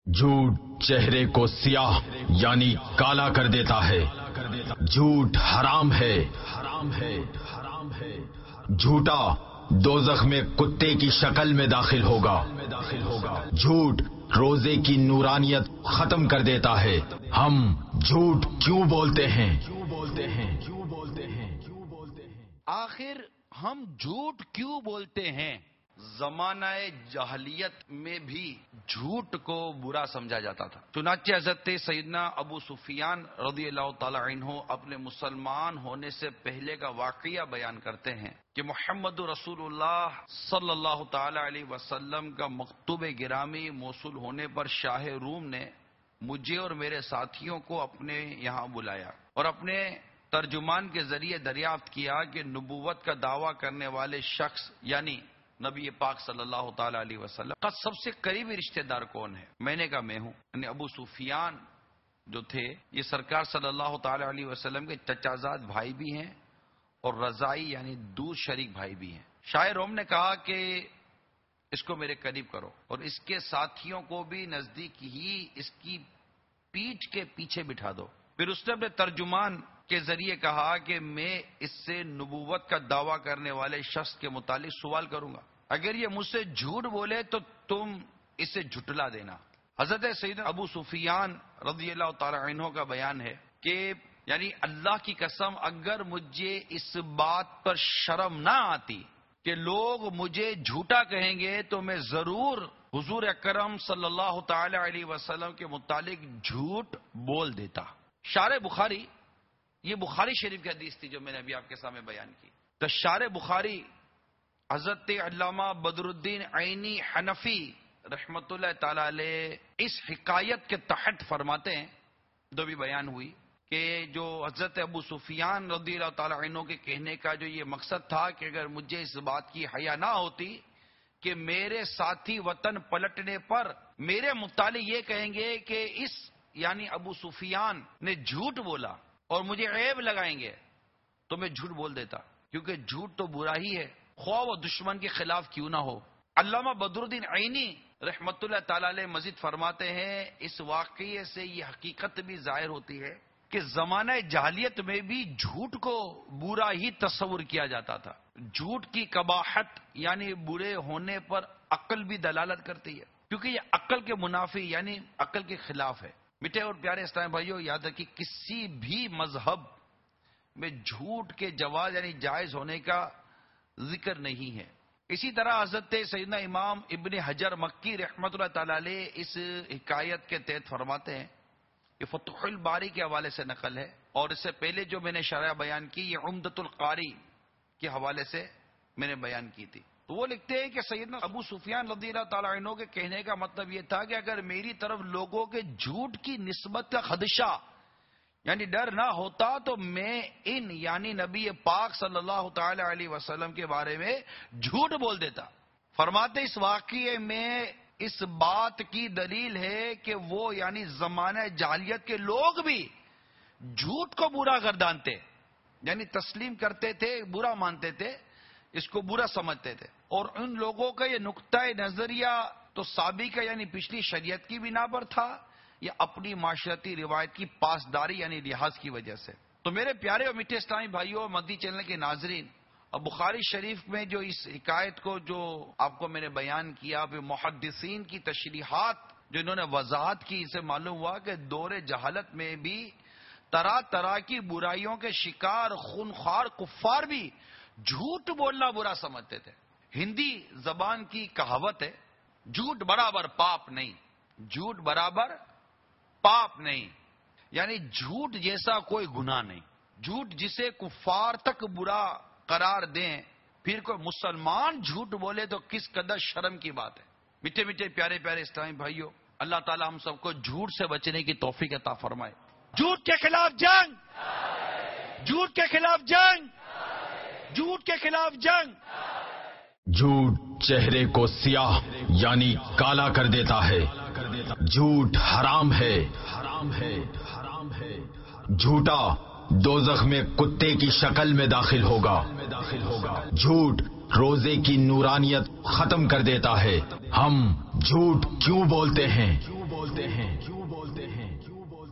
جھوٹ چہرے کو سیاہ یعنی کالا کر دیتا ہے۔ جھوٹ حرام ہے۔ جھوٹا دوزخ میں کتے کی شکل میں داخل ہوگا۔ جھوٹ روزے کی نورانیت ختم کر دیتا ہے۔ ہم جھوٹ کیوں بولتے ہیں؟ آخر ہم جھوٹ کیوں بولتے ہیں؟ زمانہ جاہلیت میں بھی جھوٹ کو برا سمجھا جاتا تھا۔ چنانچہ حضرت سیدنا ابو سفیان رضی اللہ تعالی عنہ اپنے مسلمان ہونے سے پہلے کا واقعہ بیان کرتے ہیں کہ محمد رسول اللہ صلی اللہ تعالی علیہ وسلم کا مکتوب گرامی موصول ہونے پر شاہ روم نے مجھے اور میرے ساتھیوں کو اپنے یہاں بلایا اور اپنے ترجمان کے ذریعے دریافت کیا کہ نبوت کا دعویٰ کرنے والے شخص یعنی نبی پاک صلی اللہ تعالی علیہ وسلم کا سب سے قریبی رشتہ دار کون ہے؟ میں نے کہا میں ہوں۔ یعنی ابو سفیان جو تھے یہ سرکار صلی اللہ تعالی علیہ وسلم کے چچا زاد بھائی بھی ہیں اور رضائی یعنی دور شریک بھائی بھی ہیں۔ شاہ روم نے کہا کہ اس کو میرے قریب کرو اور اس کے ساتھیوں کو بھی نزدیک ہی اس کی پیٹھ کے پیچھے بٹھا دو۔ پھر اس نے اپنے ترجمان کے ذریعے کہا کہ میں اس سے نبوت کا دعویٰ کرنے والے شخص کے متعلق سوال کروں گا، اگر یہ مجھ سے جھوٹ بولے تو تم اسے جھٹلا دینا۔ حضرت سیدنا ابو سفیان رضی اللہ تعالی عنہ کا بیان ہے کہ یعنی اللہ کی قسم اگر مجھے اس بات پر شرم نہ آتی کہ لوگ مجھے جھوٹا کہیں گے تو میں ضرور حضور اکرم صلی اللہ تعالی علیہ وسلم کے متعلق جھوٹ بول دیتا۔ شارح بخاری، یہ بخاری شریف کی حدیث تھی جو میں نے ابھی آپ کے سامنے بیان کی۔ تو شارح بخاری حضرت علامہ بدر الدین عینی حنفی رحمت اللہ تعالی علیہ اس حکایت کے تحت فرماتے ہیں جو بھی بیان ہوئی کہ جو حضرت ابو سفیان رضی اللہ تعالی عنہ کے کہنے کا جو یہ مقصد تھا کہ اگر مجھے اس بات کی حیا نہ ہوتی کہ میرے ساتھی وطن پلٹنے پر میرے متعلق یہ کہیں گے کہ اس یعنی ابو سفیان نے جھوٹ بولا اور مجھے عیب لگائیں گے تو میں جھوٹ بول دیتا، کیونکہ جھوٹ تو برا ہی ہے، خواہ و دشمن کے خلاف کیوں نہ ہو۔ علامہ بدر الدین عینی رحمت اللہ تعالی علیہ مزید فرماتے ہیں اس واقعے سے یہ حقیقت بھی ظاہر ہوتی ہے کہ زمانہ جاہلیت میں بھی جھوٹ کو برا ہی تصور کیا جاتا تھا۔ جھوٹ کی قباحت یعنی برے ہونے پر عقل بھی دلالت کرتی ہے، کیونکہ یہ عقل کے منافی یعنی عقل کے خلاف ہے۔ میٹھے اور پیارے اسلامی بھائیوں، یاد رکھیے کسی بھی مذہب میں جھوٹ کے جواز یعنی جائز ہونے کا ذکر نہیں ہے۔ اسی طرح حضرت سیدنا امام ابن حجر مکی رحمت اللہ تعالی علیہ اس حکایت کے تحت فرماتے ہیں، یہ فتح الباری کے حوالے سے نقل ہے اور اس سے پہلے جو میں نے شرح بیان کی یہ عمدۃ القاری کے حوالے سے میں نے بیان کی تھی۔ تو وہ لکھتے ہیں کہ سیدنا ابو سفیان رضی اللہ تعالی عنہ کے کہنے کا مطلب یہ تھا کہ اگر میری طرف لوگوں کے جھوٹ کی نسبت کا خدشہ یعنی ڈر نہ ہوتا تو میں ان یعنی نبی پاک صلی اللہ تعالی علیہ وسلم کے بارے میں جھوٹ بول دیتا۔ فرماتے اس واقعے میں اس بات کی دلیل ہے کہ وہ یعنی زمانہ جاہلیت کے لوگ بھی جھوٹ کو برا گردانتے یعنی تسلیم کرتے تھے، برا مانتے تھے، اس کو برا سمجھتے تھے، اور ان لوگوں کا یہ نقطۂ نظریہ تو سابقہ یعنی پچھلی شریعت کی بنا پر تھا یا اپنی معاشرتی روایت کی پاسداری یعنی لحاظ کی وجہ سے۔ تو میرے پیارے اور میٹھے اسلامی بھائیوں، مدنی چینل کے ناظرین، اب بخاری شریف میں جو اس حکایت کو جو آپ کو میں نے بیان کیا، پھر محدثین کی تشریحات جو انہوں نے وضاحت کی، اسے معلوم ہوا کہ دور جہالت میں بھی طرح طرح کی برائیوں کے شکار خونخوار کفار بھی جھوٹ بولنا برا سمجھتے تھے۔ ہندی زبان کی کہاوت ہے، جھوٹ برابر پاپ نہیں، جھوٹ برابر پاپ نہیں، یعنی جھوٹ جیسا کوئی گناہ نہیں۔ جھوٹ جسے کفار تک برا قرار دیں، پھر کوئی مسلمان جھوٹ بولے تو کس قدر شرم کی بات ہے۔ میٹھے میٹھے پیارے پیارے اسلامی بھائیوں، اللہ تعالی ہم سب کو جھوٹ سے بچنے کی توفیق عطا فرمائے۔ جھوٹ کے خلاف جنگ، جھوٹ کے خلاف جنگ، جھوٹ کے خلاف جنگ۔ جھوٹ چہرے کو سیاہ یعنی کالا کر دیتا ہے۔ جھوٹ حرام ہے۔ جھوٹا دوزخ میں کتے کی شکل میں داخل ہوگا۔ جھوٹ روزے کی نورانیت ختم کر دیتا ہے۔ ہم جھوٹ کیوں بولتے ہیں؟ بولتے ہیں کیوں بولتے ہیں